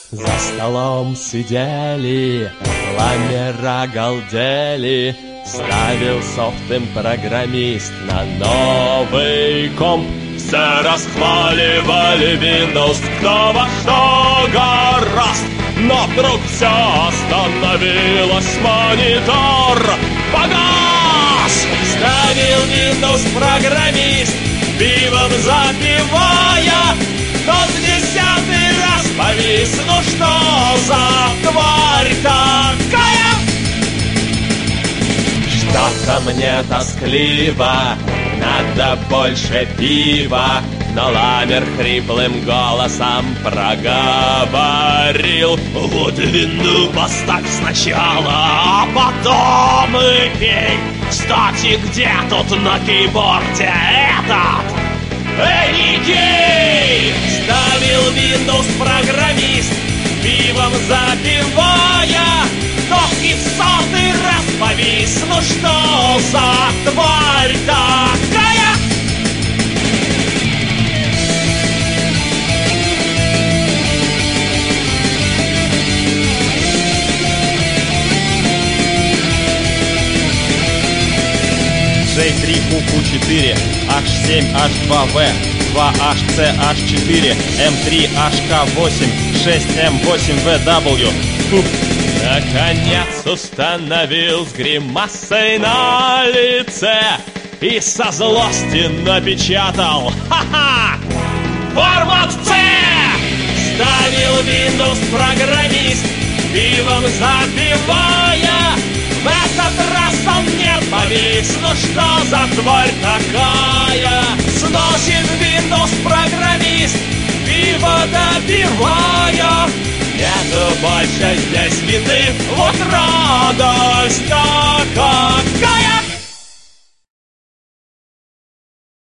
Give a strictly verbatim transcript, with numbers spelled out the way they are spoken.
За столом сидели, ламера галдели. Ставил софт им программист на новый комп. Все расхваливали Windows, кто во что гораст. Но вдруг все остановилось, монитор погас. Ставил Windows программист, пивом запивая. Тот десятый раз повис, ну что за тварь такая? Что-то мне тоскливо, надо больше пива. Но ламер хриплым голосом проговорил: вот вину поставь сначала, а потом и пей. Кстати, где тут на кейборде этот Никей? Ставил Windows программист, пивом запивая. Доски в сотый раз повис, ну что за тварь такая? джей три, ку ку четыре, эйч семь, эйч два ви, два эйч си, эйч четыре, эм три, эйч ка восемь, шесть эм восемь ви дабл ю. Фух. Наконец установил с гримасой на лице и со злости напечатал: ха-ха! Формат C! Ставил Windows программист, пивом запивая. В этот раз он не повис, ну что за тварь такая? Сносит Windows программист, пиво допивая. Нету больше здесь вины, вот рада